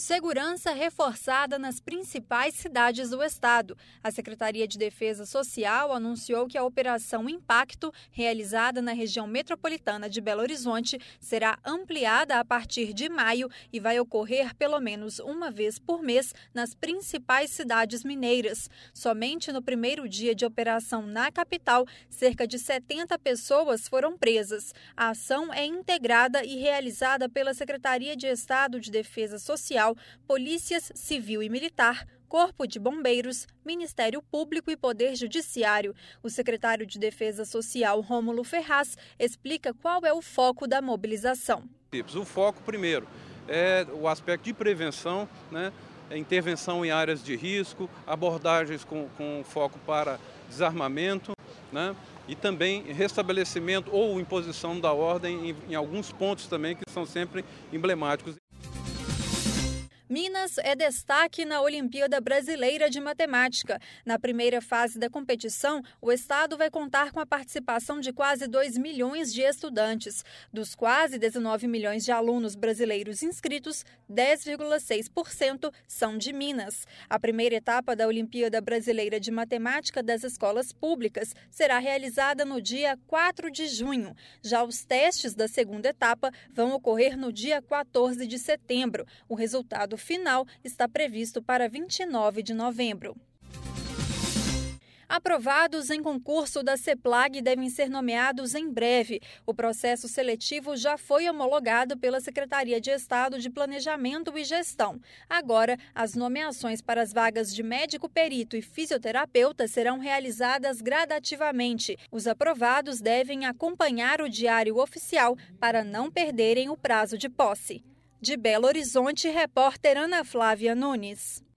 Segurança reforçada nas principais cidades do estado. A Secretaria de Defesa Social anunciou que a Operação Impacto, realizada na região metropolitana de Belo Horizonte, será ampliada a partir de maio e vai ocorrer pelo menos uma vez por mês nas principais cidades mineiras. Somente no primeiro dia de operação na capital, cerca de 70 pessoas foram presas. A ação é integrada e realizada pela Secretaria de Estado de Defesa Social, Polícias Civil e Militar, Corpo de Bombeiros, Ministério Público e Poder Judiciário. O secretário de Defesa Social, Rômulo Ferraz, explica qual é o foco da mobilização. O foco, primeiro, é o aspecto de prevenção, intervenção em áreas de risco, abordagens com foco para desarmamento, e também restabelecimento ou imposição da ordem em alguns pontos também que são sempre emblemáticos. Minas é destaque na Olimpíada Brasileira de Matemática. Na primeira fase da competição, o estado vai contar com a participação de quase 2 milhões de estudantes. Dos quase 19 milhões de alunos brasileiros inscritos, 10,6% são de Minas. A primeira etapa da Olimpíada Brasileira de Matemática das escolas públicas será realizada no dia 4 de junho. Já os testes da segunda etapa vão ocorrer no dia 14 de setembro. O resultado final está previsto para 29 de novembro. Aprovados em concurso da CEPLAG devem ser nomeados em breve. O processo seletivo já foi homologado pela Secretaria de Estado de Planejamento e Gestão. Agora, as nomeações para as vagas de médico perito e fisioterapeuta serão realizadas gradativamente. Os aprovados devem acompanhar o Diário Oficial para não perderem o prazo de posse. De Belo Horizonte, repórter Ana Flávia Nunes.